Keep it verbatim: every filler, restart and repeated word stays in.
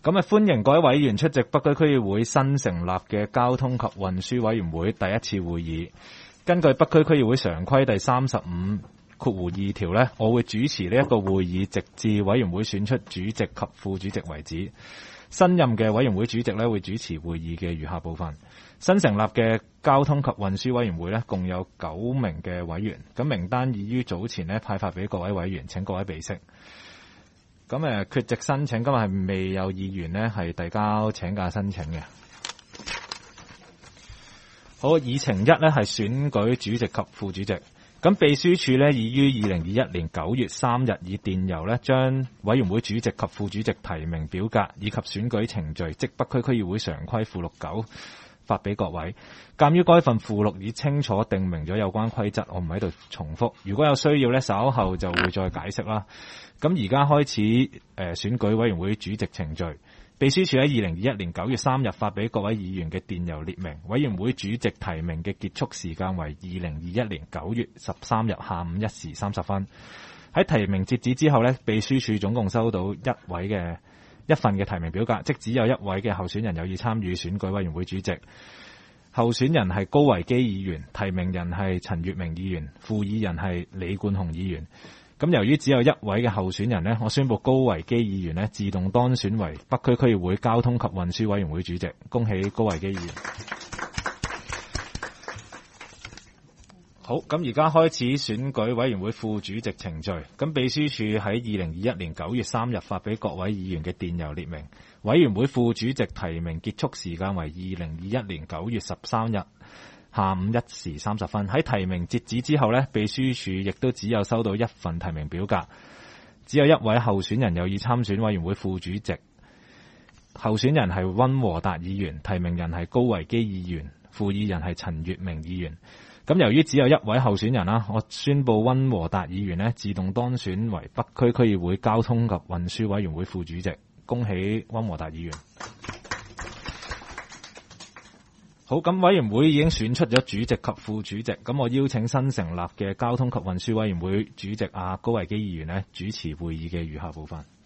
咁啊，歡迎各位委員出席北區區議會新成立嘅交通及運輸委員會第一次會議。根據北區區議會常規第三十五括弧二條呢，我會主持呢一個會議，直至委員會選出主席及副主席為止。新任嘅委員會主席呢，會主持會議嘅餘下部分。新成立嘅交通及運輸委員會呢，共有九名嘅委員。咁名單已於早前呢派發俾各位委員，請各位備悉。咁誒，缺席申請今日係未有議員呢係遞交請假申請嘅。好，議程一呢係選舉主席及副主席。咁秘書處呢已於二零二一年九月三日以電郵呢將委員會主席及副主席提名表格以及選舉程序，即北區區議會常規附錄九發俾各位。鑑於該份附錄已清楚定明咗有關規則，我唔喺度重複。如果有需要呢，稍後就會再解釋啦。咁而家開始誒、呃、選舉委員會主席程序。秘書處喺二零二一年九月三日發俾各位議員嘅電郵列明，委員會主席提名嘅結束時間為二零二一年九月十三日下午一時三十分。喺提名截止之後呢，秘書處總共收到一位嘅一份嘅提名表格，即只有一位嘅候選人有意參與選舉委員會主席。候選人係高維基議員，提名人係陳月明議員，副議人係李冠雄議員。咁由於只有一位嘅候選人呢，我宣布高維基議員呢自動當選為北區區議會交通及運輸委員會主席，恭喜高維基議員。好，咁而家開始選舉委員會副主席程序。咁秘書處喺二零二一年九月三日發俾各位議員嘅電郵列明，委員會副主席提名結束時間為二零二一年九月十三日下午一時三十分。喺提名截止之後呢，秘書處亦都只有收到一份提名表格，只有一位候選人有意參選委員會副主席。候選人係溫和達議員，提名人係高維基議員，副議人係陳月明議員。咁由於只有一位候選人啦，我宣布溫和達議員呢自動當選為北區區議會交通及運輸委員會副主席，恭喜溫和達議員。好，咁委員會已經選出咗主席及副主席，咁我邀請新成立嘅交通及運輸委員會主席阿高維基議員呢主持會議嘅餘下部分。